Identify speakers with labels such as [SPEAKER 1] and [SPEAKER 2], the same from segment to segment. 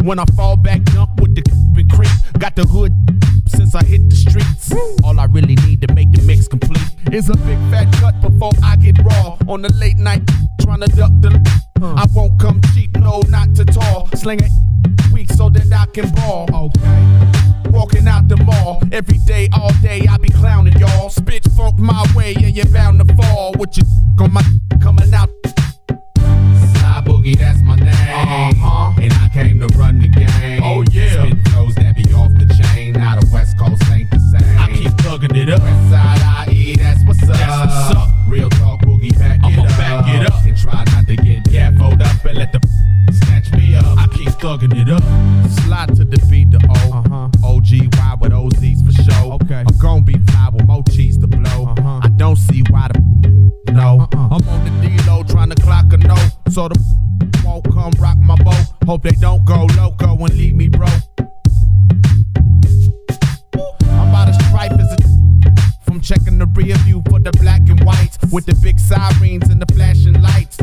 [SPEAKER 1] When I fall back, jump with the and creep. Got the hood since I hit the streets. All I really need to make the mix complete is a big fat cut before I get raw. On the late night, trying to duck the I won't come cheap, no, not to tall. Sling it weak so that I can ball. Okay. Walking out the mall, every day, all day, I be clowning y'all. Spit funk my way and you're bound to fall. With your on my coming out. Sly Boogie, that's my name. And I came to run the game. Oh yeah. Spit flows that be off the chain. Now the West Coast ain't the same. I keep thugging it up. Westside IE, that's what's up. That's what's up. Real talk, Boogie, back it up. And try not to get gaffled up and let the snatch me up. I keep thugging it up. Slide to the beat, the O. OGY with OZs for show. Okay. I'm gon' be fly with more cheese to blow. I don't see why the no. I'm on the D-Lo trying to clock a note. So the won't come rock my boat. Hope they don't go loco and leave me broke. I'm about as tripe as a from checking the rear view for the black and whites with the big sirens and the flashing lights.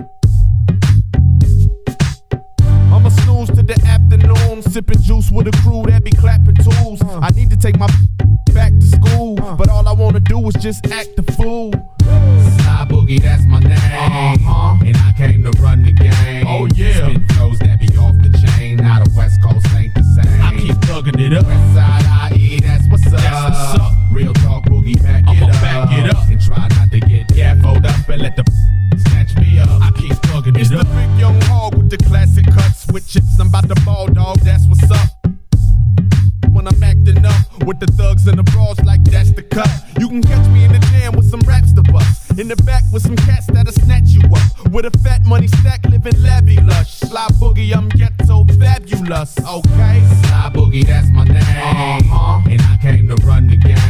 [SPEAKER 1] I'm a snooze to the afternoon, sipping juice with a crew that be clapping tools. I need to take my back to school, but all I wanna do is just act the fool. Sly Boogie, that's my name. And I came to run the game. Oh yeah. Spit flows that be off the chain. Now the West Coast ain't the same. I keep thugging it up. Westside IE, that's what's up. That's what's up. Real talk, Boogie, back it up. And try not to get gaffled up and let the snatch me up. I keep thugging it up. It's the big young hog with the classic cuts. With chips, I'm about to ball, dog. That's what's up. When I'm acting up with the thugs and the brawls, like that's the cut. You can catch me in the jam with some raps to bust. In the back with some cats that'll snatch you up. With a fat money stack, living levy lush. Sly Boogie, I'm ghetto fabulous. Okay, Sly Boogie, that's my name. And I came to run the game.